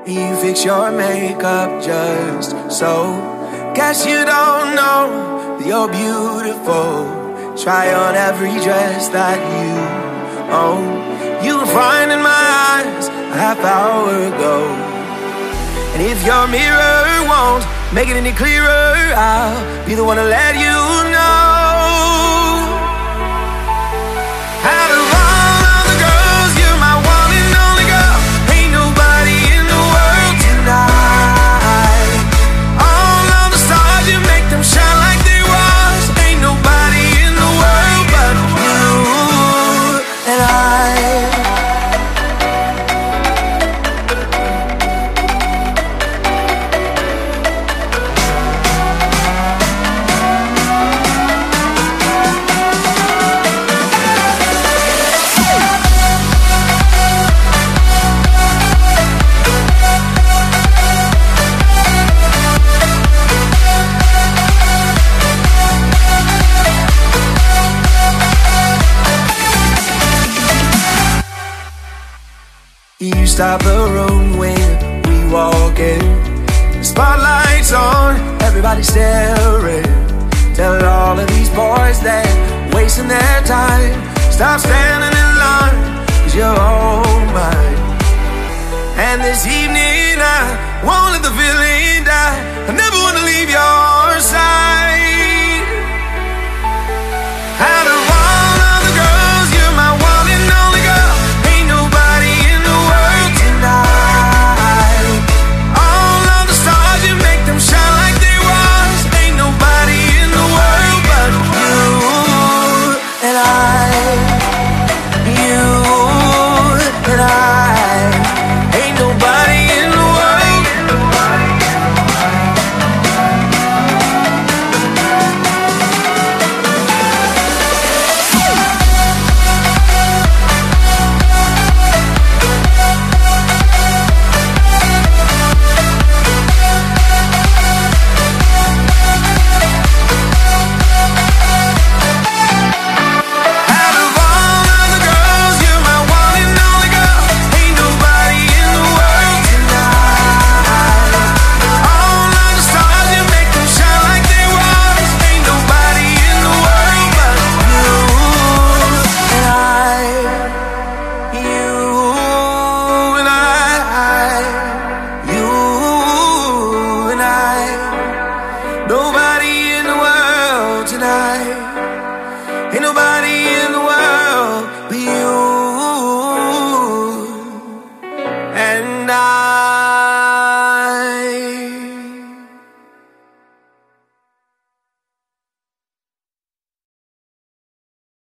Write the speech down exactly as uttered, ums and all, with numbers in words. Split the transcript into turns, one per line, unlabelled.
You fix your makeup just so. Guess you don't know that you're beautiful. Try on every dress that you own. You were fine in my eyes a half hour ago. And if your mirror won't make it any clearer, I'll be the one to let you know. Out of all of the girls, you're my one and only girl. Ain't nobody in the world tonight. All of the stars, you make them shine like they was. Ain't nobody in the world but you and I. You stop the room when we walk in. The spotlight's on, everybody staring. Tell all of these boys that wasting their time, stop standing in line, cause you're all mine. And this evening I won't let the feeling die. I never wanna leave your side. Out of all of the girls, you're my one and only girl. Ain't nobody in the world tonight. All of the stars, you make them shine like they was. Ain't nobody in the world but you and I. You and I. Ain't nobody in the world. Nobody in the world tonight. Ain't nobody